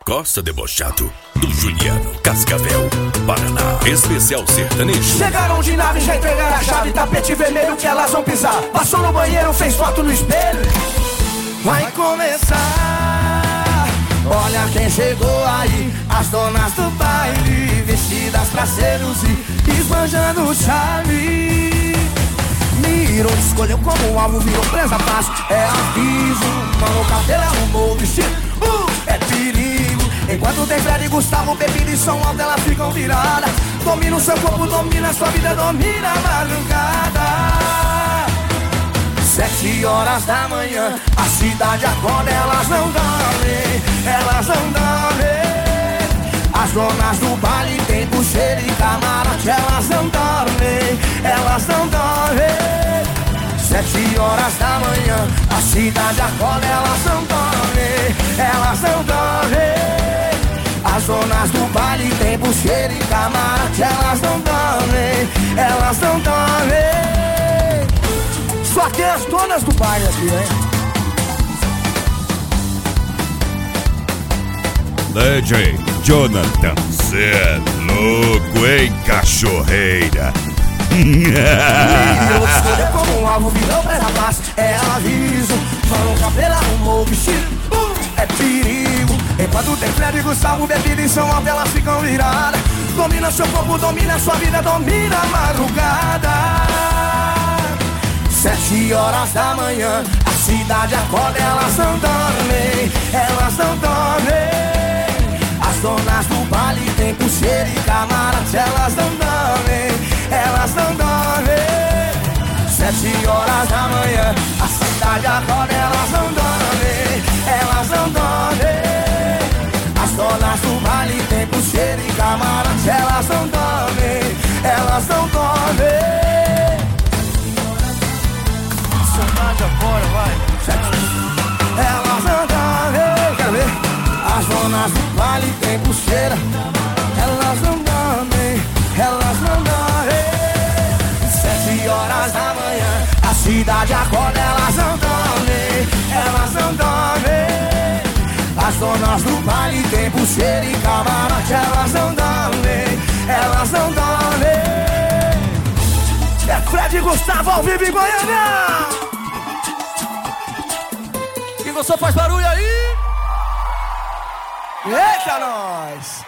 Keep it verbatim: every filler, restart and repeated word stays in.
Costa Debochado, do Juliano Cascavel, Paraná. Especial sertanejo. Chegaram de nave, já entregaram a chave. Tapete vermelho que elas vão pisar. Passou no banheiro, fez foto no espelho. Vai começar. Olha quem chegou aí. As donas do baile, vestidas pra seduzir, esbanjando o charme. Mirou, escolheu como alvo, virou presa fácil. É aviso, mano, o cabelo arrumou o vestido. uh, É perigo. Enquanto tem Fred e Gustavo, bebida e som alto, elas ficam viradas. Domina o seu corpo, domina a sua vida, domina a madrugada. Sete horas da manhã, a cidade acorda, elas não dormem, elas não dormem. As donas do baile tem pulseira e camarote, elas não dormem, elas não dormem. Sete horas da manhã, a cidade acorda, elas não dormem, elas não dormem. As donas do baile tem pulseira e camarote, elas não dormem, elas não dormem. Só tem as donas do baile aqui, hein? D J Jonathan, cê é louco, hein, cachorreira? Eu escolhi como um alvo, virou presa fácil. É aviso, mano, o cabelo arrumou o vestido. uh, É perigo. Enquanto tem Fred e Gustavo, bebida e som alto, elas ficam viradas. Domina seu corpo, domina sua vida, domina a madrugada. Sete horas da manhã, a cidade acorda, elas não dormem, elas não dormem. As donas do baile tem pulseira e camarote, elas não dormem, elas não dormem. Sete horas da manhã, a cidade acorda, elas não dormem, elas não dormem. As donas do baile tem pulseira e camarote, elas não dormem, elas não dormem. Agora vai. Elas não dormem, quero ver. As donas do baile tem pulseira, elas não dormem, elas não dormem. Sete horas da manhã, a cidade acorda, elas não dormem, elas não dormem. As donas do baile tem pulseira e camarote, elas não dormem, elas não dormem. É Fred e Gustavo ao vivo em Goiânia. Você faz barulho aí? Eita, nós!